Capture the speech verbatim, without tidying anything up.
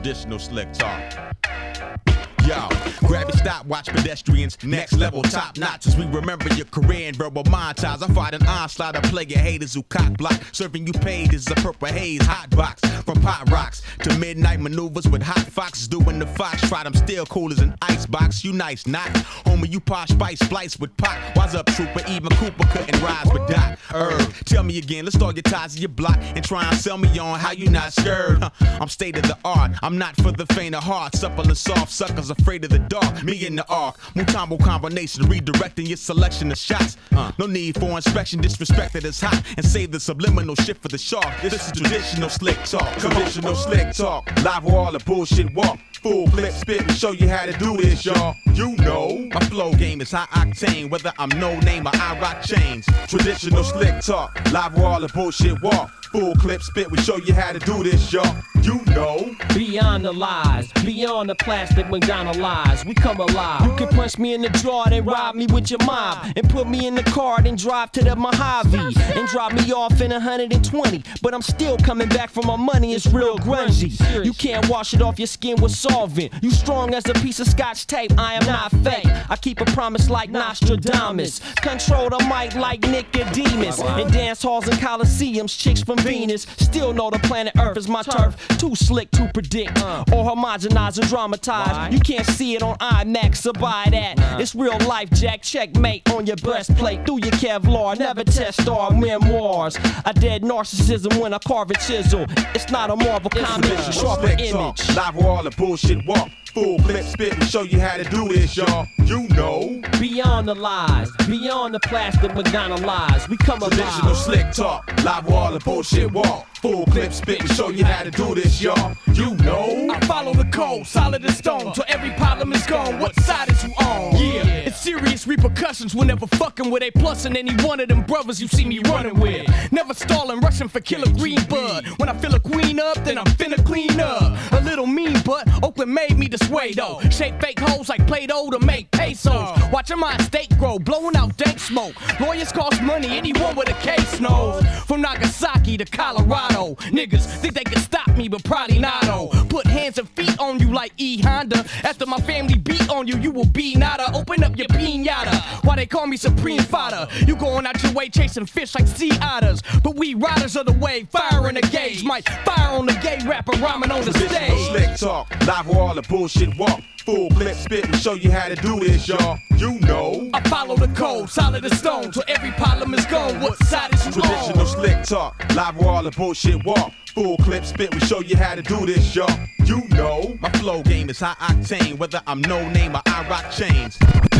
traditional slick talk. Yo, grab your stopwatch, pedestrians, next level, top notch. As we remember your career in verbal montage, I fight an onslaught of player haters who cock block, serving you paid as a purple haze hot box. From pot rocks to midnight maneuvers with hot foxes doing the fox trot. I'm still cool as an icebox. You nice, not homie. You posh spice splice with pop. Wise up, trooper. Even Cooper couldn't rise with Doc. Herb, tell me again. Let's start your ties to your block and try and sell me on how you not scared. Huh. I'm state of the art. I'm not for the faint of heart. Supple and soft suckers afraid of the dark. Me in the arc. Mutombo combination redirecting your selection of shots. Uh, no need for inspection. Disrespect that is hot and save the subliminal shit for the shark. This is traditional slick talk. Traditional slick talk. Live where all the bullshit walk. Full clip spit, we show you how to do this, y'all. You know, my flow game is high octane, whether I'm no name or I rock chains. Traditional slick talk, live where all the bullshit walk. Full clip spit, we show you how to do this, y'all. You know. Beyond the lies, beyond the plastic McDonald lies, we come alive. You can punch me in the jaw, then rob me with your mob, and put me in the car, then drive to the Mojave, and drop me off in one hundred twenty. But I'm still coming back for my money, it's real grungy. You can't wash it off your skin with solvent. You strong as a piece of scotch tape, I am not fake. I keep a promise like Nostradamus. Control the mic like Nicodemus. In dance halls and coliseums, chicks from Venus still know the planet Earth is my turf. Too slick to predict or homogenize or dramatize. You can't see it on IMAX, so buy that. It's real life, Jack. Checkmate on your breastplate. Through your Kevlar, never test our memoirs. I dead narcissism when I carve a chisel. It's not a Marvel comic, sharper image. Live where all the bullshit walk. Full clip spit, we show you how to do this, y'all. You know. Beyond the lies, beyond the plastic McDonald lies, we come alive. Traditional slick talk, live where all the bullshit walk. Full clip spit, we show you how to do this, y'all. You know. I follow the code, solid as stone, till every problem is gone. What side is you on? Yeah, it's serious repercussions whenever fucking with a plus and any one of them brothers you see me running with. Never stalling, rushing for killer green bud. When I fill a queen up, then I'm finna clean up. A little mean, but Oakland made me this way though. Shape fake hoes like Play-Doh to make pesos. Watching my estate grow, blowing out dank smoke. Lawyers cost money, anyone with a case knows. From Nagasaki to Colorado, niggas think they can stop me, but probably not. Oh, put hands and feet on you like E Honda. After my family beat on you, you will be nada. Open up your pinata. Why they call me supreme fodder? You going out your way chasing fish like sea otters, but we riders of the wave, fire in the gauge. Might fire on the gay rapper rhyming on the stage. Slick talk, live where all the bullshit walk. Full clip spit, we show you how to do this, y'all. You know. I follow the code, solid as stone, till every problem is gone. What side is you on? Traditional slick talk, live where all the bullshit walk. Full clip spit, we show you how to do this, y'all. You know. My flow game is high octane, whether I'm no name or I rock chains.